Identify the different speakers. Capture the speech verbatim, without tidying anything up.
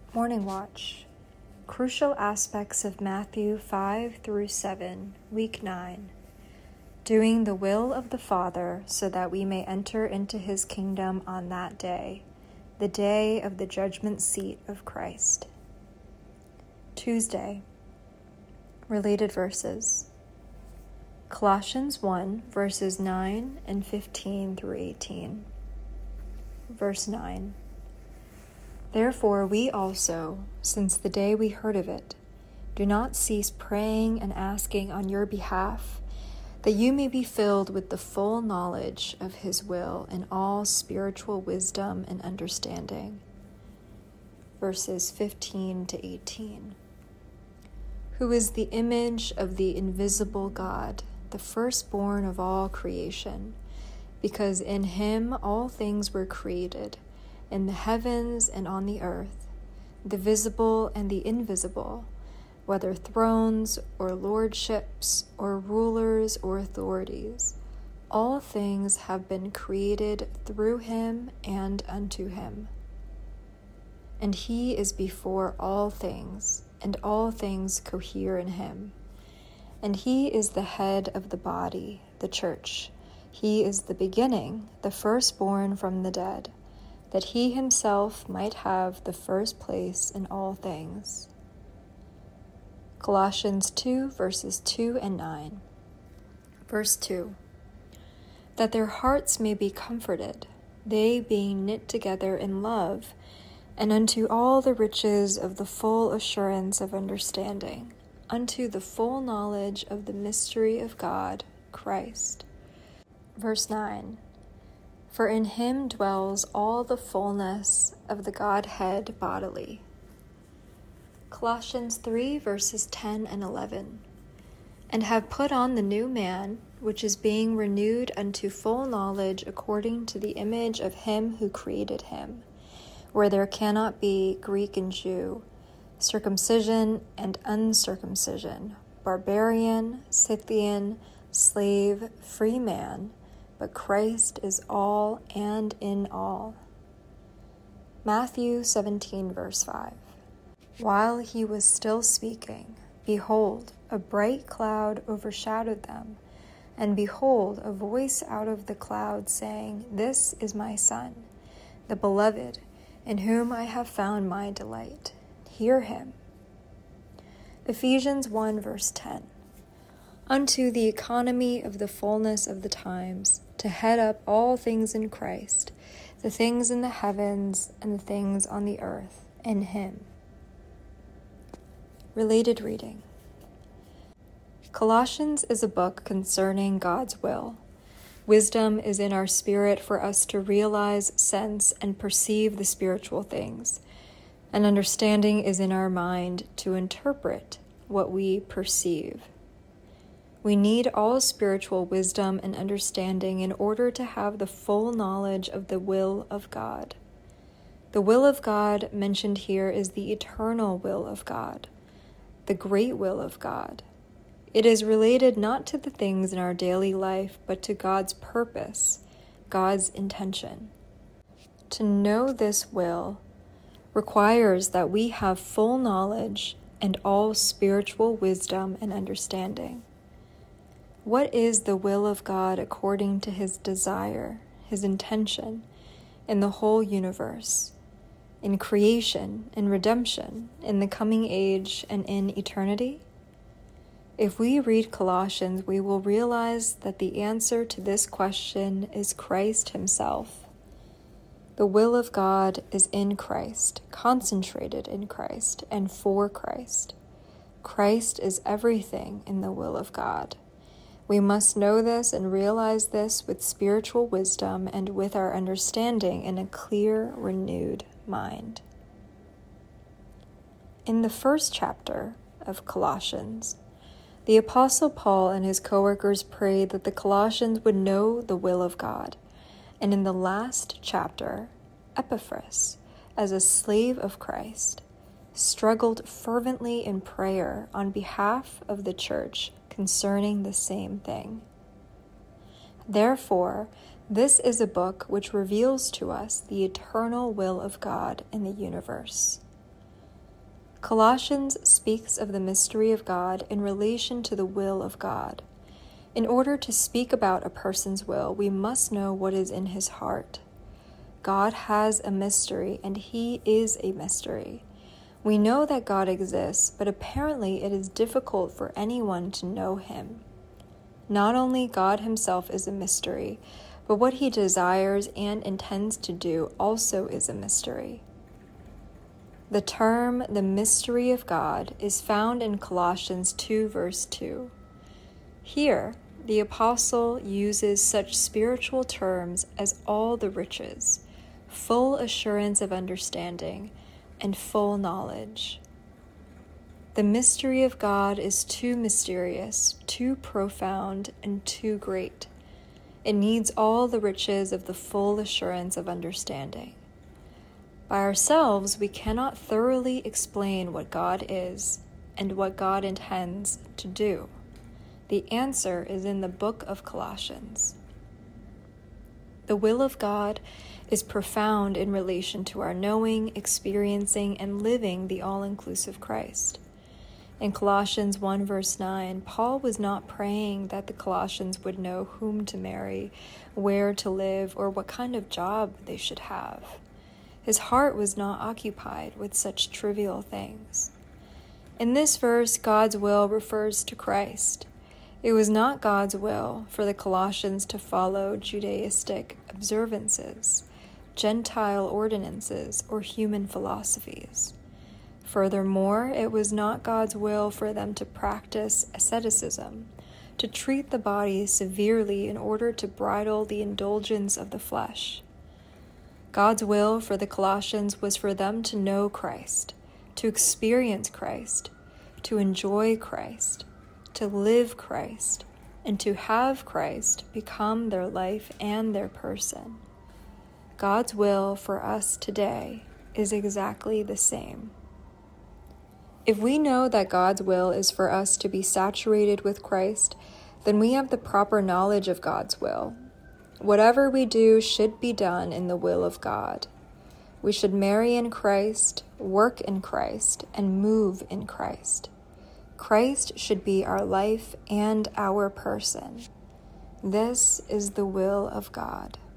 Speaker 1: Morning Watch. Crucial aspects of Matthew five through seven, Week nine. Doing the will of the Father so that we may enter into his kingdom on that day, the day of the judgment seat of Christ. Tuesday. Related verses. Colossians one, verses nine and fifteen through eighteen. Verse nine. Therefore we also, since the day we heard of it, do not cease praying and asking on your behalf, that you may be filled with the full knowledge of his will in all spiritual wisdom and understanding. Verses fifteen to eighteen. Who is the image of the invisible God, the firstborn of all creation, because in him all things were created, in the heavens and on the earth, the visible and the invisible, whether thrones or lordships or rulers or authorities, all things have been created through him and unto him. And he is before all things, and all things cohere in him. And he is the head of the body, the church. He is the beginning, the firstborn from the dead, that he himself might have the first place in all things. Colossians two, verses two and nine. Verse two. That their hearts may be comforted, they being knit together in love, and unto all the riches of the full assurance of understanding, unto the full knowledge of the mystery of God, Christ. Verse nine. For in him dwells all the fullness of the Godhead bodily. Colossians three, verses ten and eleven. And have put on the new man, which is being renewed unto full knowledge according to the image of him who created him, where there cannot be Greek and Jew, circumcision and uncircumcision, barbarian, Scythian, slave, free man, but Christ is all and in all. Matthew seventeen, verse five. While he was still speaking, behold, a bright cloud overshadowed them, and behold, a voice out of the cloud saying, This is my Son, the beloved, in whom I have found my delight. Hear him. Ephesians one, verse ten. Unto the economy of the fullness of the times, to head up all things in Christ, the things in the heavens and the things on the earth, in him. Related reading. Colossians is a book concerning God's will. Wisdom is in our spirit for us to realize, sense, and perceive the spiritual things, and understanding is in our mind to interpret what we perceive. We need all spiritual wisdom and understanding in order to have the full knowledge of the will of God. The will of God mentioned here is the eternal will of God, the great will of God. It is related not to the things in our daily life, but to God's purpose, God's intention. To know this will requires that we have full knowledge and all spiritual wisdom and understanding. What is the will of God according to his desire, his intention, in the whole universe, in creation, in redemption, in the coming age, and in eternity? If we read Colossians, we will realize that the answer to this question is Christ himself. The will of God is in Christ, concentrated in Christ, and for Christ. Christ is everything in the will of God. We must know this and realize this with spiritual wisdom and with our understanding in a clear, renewed mind. In the first chapter of Colossians, the Apostle Paul and his co-workers prayed that the Colossians would know the will of God. And in the last chapter, Epaphras, as a slave of Christ, struggled fervently in prayer on behalf of the church concerning the same thing. Therefore, this is a book which reveals to us the eternal will of God in the universe. Colossians speaks of the mystery of God in relation to the will of God. In order to speak about a person's will, we must know what is in his heart. God has a mystery, and he is a mystery. We know that God exists, but apparently it is difficult for anyone to know him. Not only God himself is a mystery, but what he desires and intends to do also is a mystery. The term, the mystery of God, is found in Colossians two, verse two. Here, the apostle uses such spiritual terms as all the riches, full assurance of understanding, and full knowledge. The mystery of God is too mysterious, too profound, and too great. It needs all the riches of the full assurance of understanding. By ourselves, we cannot thoroughly explain what God is and what God intends to do. The answer is in the book of Colossians. The will of God is profound in relation to our knowing, experiencing, and living the all-inclusive Christ. In Colossians one, verse nine, Paul was not praying that the Colossians would know whom to marry, where to live, or what kind of job they should have. His heart was not occupied with such trivial things. In this verse, God's will refers to Christ. It was not God's will for the Colossians to follow Judaistic observances, Gentile ordinances, or human philosophies. Furthermore, it was not God's will for them to practice asceticism, to treat the body severely in order to bridle the indulgence of the flesh. God's will for the Colossians was for them to know Christ, to experience Christ, to enjoy Christ, to live Christ, and to have Christ become their life and their person. God's will for us today is exactly the same. If we know that God's will is for us to be saturated with Christ, then we have the proper knowledge of God's will. Whatever we do should be done in the will of God. We should marry in Christ, work in Christ, and move in Christ. Christ should be our life and our person. This is the will of God.